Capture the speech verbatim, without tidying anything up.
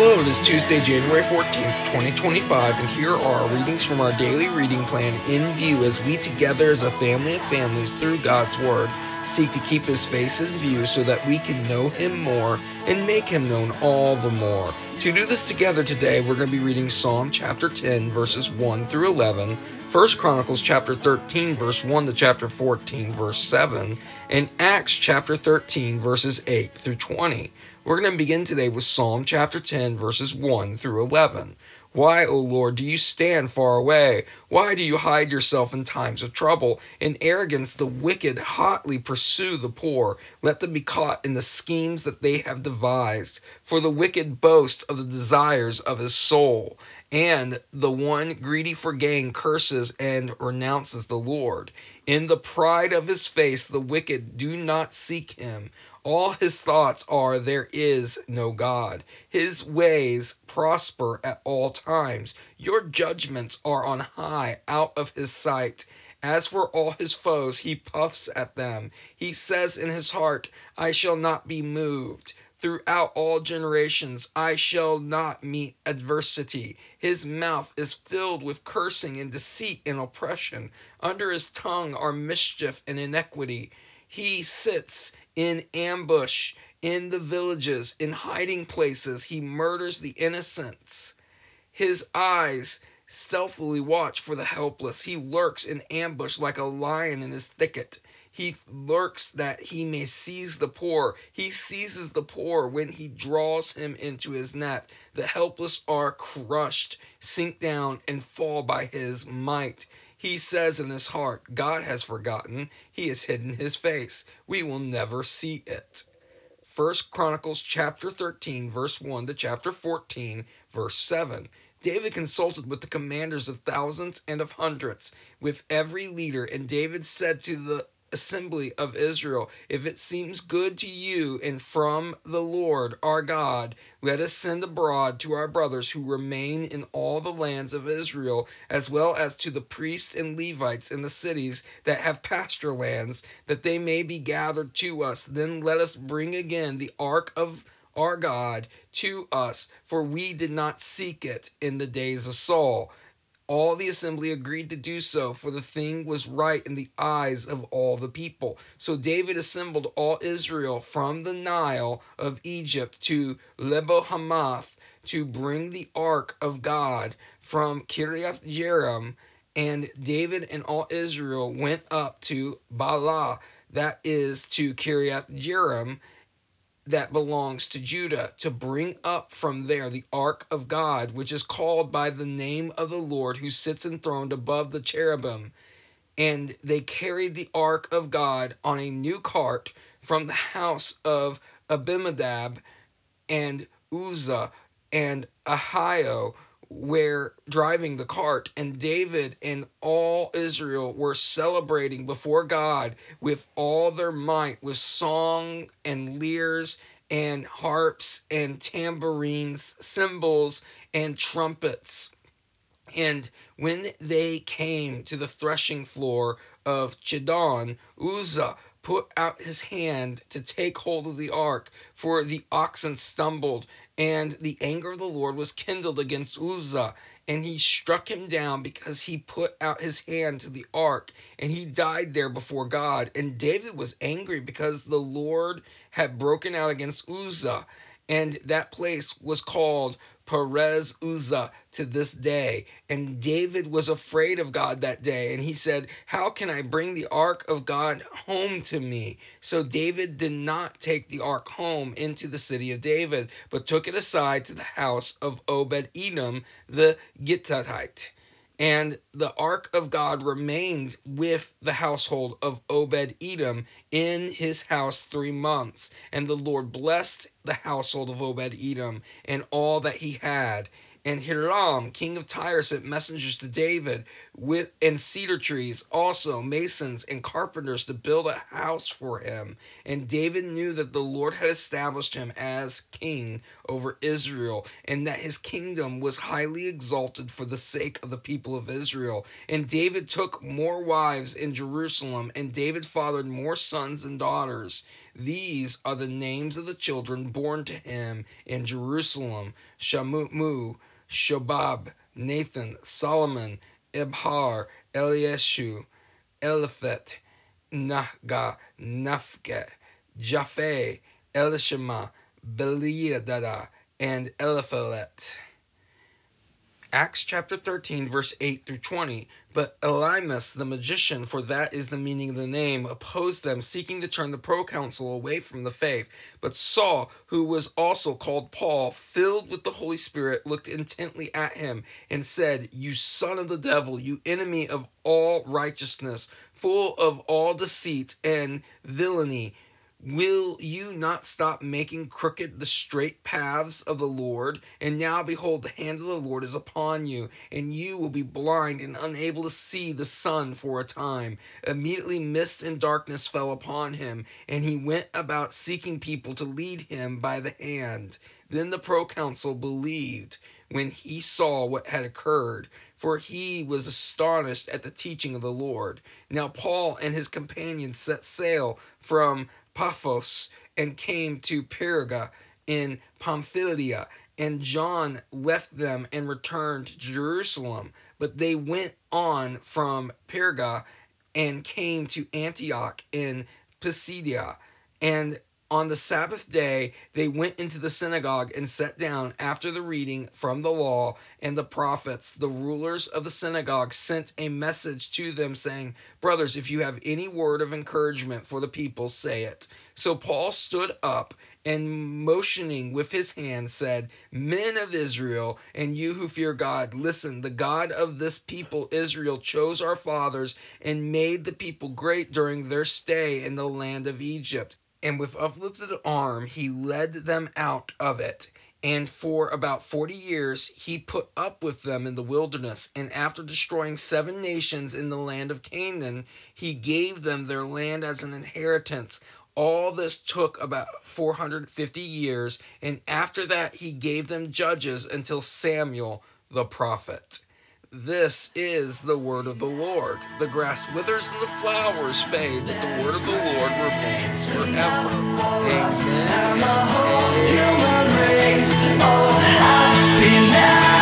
Hello, it is Tuesday, January fourteenth, twenty twenty-five, and here are readings from our daily reading plan in view as we together as a family of families through God's Word seek to keep His face in view so that we can know Him more and make Him known all the more. To do this together today, we're going to be reading Psalm chapter ten, verses one through eleven, First Chronicles chapter thirteen, verse one to chapter fourteen, verse seven, and Acts chapter thirteen, verses eight through twenty. We're going to begin today with Psalm chapter ten, verses one through eleven. Why, O Lord, do you stand far away? Why do you hide yourself in times of trouble? In arrogance the wicked hotly pursue the poor. Let them be caught in the schemes that they have devised. For the wicked boast of the desires of his soul, and the one greedy for gain curses and renounces the Lord. In the pride of his face the wicked do not seek him. All his thoughts are, there is no God. His ways prosper at all times. Your judgments are on high, out of his sight. As for all his foes, he puffs at them. He says in his heart, I shall not be moved. Throughout all generations, I shall not meet adversity. His mouth is filled with cursing and deceit and oppression. Under his tongue are mischief and iniquity. He sits in ambush in the villages, in hiding places. He murders the innocents. His eyes stealthily watch for the helpless. He lurks in ambush like a lion in his thicket. He lurks that he may seize the poor. He seizes the poor when he draws him into his net. The helpless are crushed, sink down, and fall by his might. He says in his heart, God has forgotten. He has hidden his face. We will never see it. First Chronicles chapter thirteen, verse one to chapter fourteen, verse seven. David consulted with the commanders of thousands and of hundreds, with every leader, and David said to the assembly of Israel, if it seems good to you and from the Lord our God, let us send abroad to our brothers who remain in all the lands of Israel, as well as to the priests and Levites in the cities that have pasture lands, that they may be gathered to us. Then let us bring again the ark of our God to us, for we did not seek it in the days of Saul. All the assembly agreed to do so, for the thing was right in the eyes of all the people. So David assembled all Israel from the Nile of Egypt to Lebo-Hamath to bring the ark of God from Kiriath Jearim. And David and all Israel went up to Baalah, that is to Kiriath Jearim, that belongs to Judah, to bring up from there the ark of God, which is called by the name of the Lord, who sits enthroned above the cherubim. And they carried the ark of God on a new cart from the house of Abinadab and Uzzah and Ahio, were driving the cart, and David and all Israel were celebrating before God with all their might, with song and lyres and harps and tambourines, cymbals and trumpets. And when they came to the threshing floor of Chidon, Uzzah put out his hand to take hold of the ark, for the oxen stumbled, and the anger of the Lord was kindled against Uzzah, and he struck him down because he put out his hand to the ark, and he died there before God. And David was angry because the Lord had broken out against Uzzah, and that place was called Perez Uzzah to this day. And David was afraid of God that day, and he said, how can I bring the ark of God home to me? So David did not take the ark home into the city of David, but took it aside to the house of Obed-Edom the Gittite. And the ark of God remained with the household of Obed-Edom in his house three months. And the Lord blessed the household of Obed-Edom and all that he had. And Hiram, king of Tyre, sent messengers to David, with and cedar trees, also masons and carpenters to build a house for him. And David knew that the Lord had established him as king over Israel, and that his kingdom was highly exalted for the sake of the people of Israel. And David took more wives in Jerusalem, and David fathered more sons and daughters. These are the names of the children born to him in Jerusalem: Shamu, Shobab, Nathan, Solomon, Ibhar, Eliashu, Eliphet, Nahga, Naphge, Japhet, Elishama, Beliadada, and Eliphalet. Acts chapter thirteen, verse eight through twenty. But Elymas the magician, for that is the meaning of the name, opposed them, seeking to turn the proconsul away from the faith. But Saul, who was also called Paul, filled with the Holy Spirit, looked intently at him and said, You son of the devil, you enemy of all righteousness, full of all deceit and villainy, will you not stop making crooked the straight paths of the Lord? And now, behold, the hand of the Lord is upon you, and you will be blind and unable to see the sun for a time. Immediately mist and darkness fell upon him, and he went about seeking people to lead him by the hand. Then the proconsul believed when he saw what had occurred, for he was astonished at the teaching of the Lord. Now Paul and his companions set sail from Paphos and came to Perga in Pamphylia, and John left them and returned to Jerusalem. But they went on from Perga and came to Antioch in Pisidia, and on the Sabbath day they went into the synagogue and sat down after the reading from the law and the prophets. The rulers of the synagogue sent a message to them saying, Brothers, if you have any word of encouragement for the people, say it. So Paul stood up and motioning with his hand said, Men of Israel, and you who fear God, listen. The God of this people Israel chose our fathers and made the people great during their stay in the land of Egypt. And with uplifted arm he led them out of it. And for about forty years he put up with them in the wilderness. And after destroying seven nations in the land of Canaan, he gave them their land as an inheritance. All this took about four hundred fifty years. And after that he gave them judges until Samuel the prophet. This is the word of the Lord. The grass withers and the flowers fade, but the word of the Lord remains forever. Amen. Amen.